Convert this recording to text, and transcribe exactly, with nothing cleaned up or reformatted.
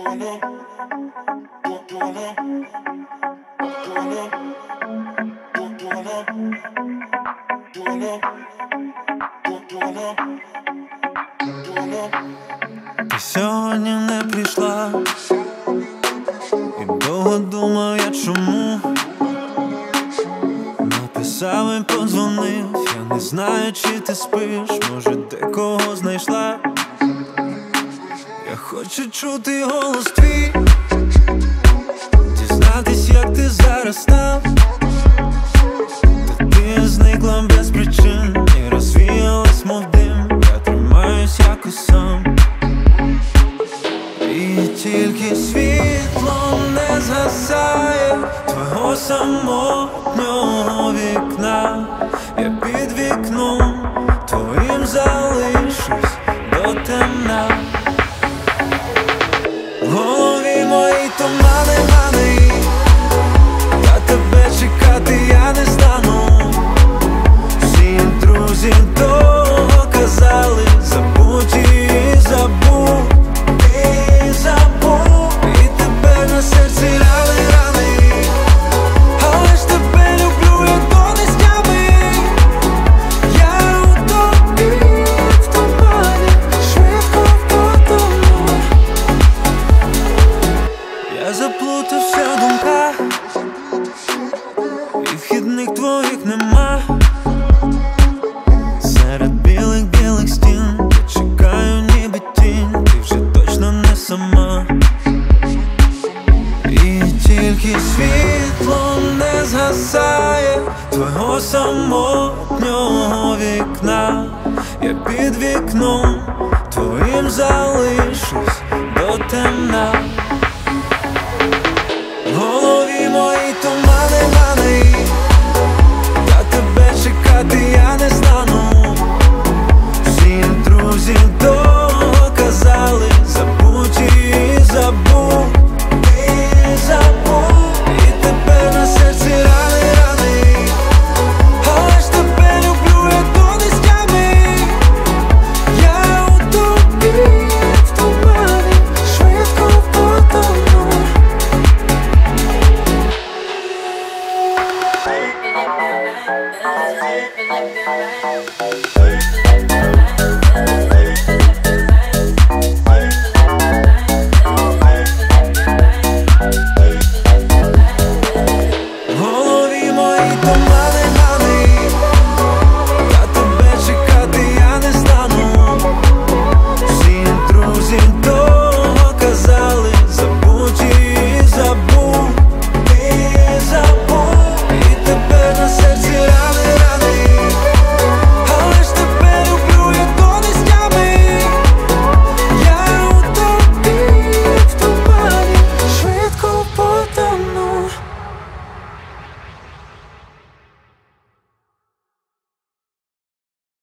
Ти сьогодні не прийшла, і довго думав я чому. Написав і подзвонив, я не знаю, чи ти спиш, може де кого знайшла. Я хочу чути голос твій, дізнатись, як ти зараз став. Та ти зникла без причин і розвіялась, мов дим. Я тримаюсь якось сам, і тільки світло не згасає твого самотнього вікна. Я під вікном твоїм залишусь до темна. В голові мої тумани, мани, та тебе чекати я не стану. Всі друзі довго казали, забудь і забудь, і забудь. І тебе на серці рани, рани, але ж тебе люблю, як до нестями. Я у тобі в тумані, швидко потону. Я заплутався в думках, і вхідних твоїх нема. Серед білих-білих стін я чекаю, ніби тінь, ти вже точно не сама. І тільки світло не згасає твого самотнього вікна. Я під вікном твоїм залишусь до темна.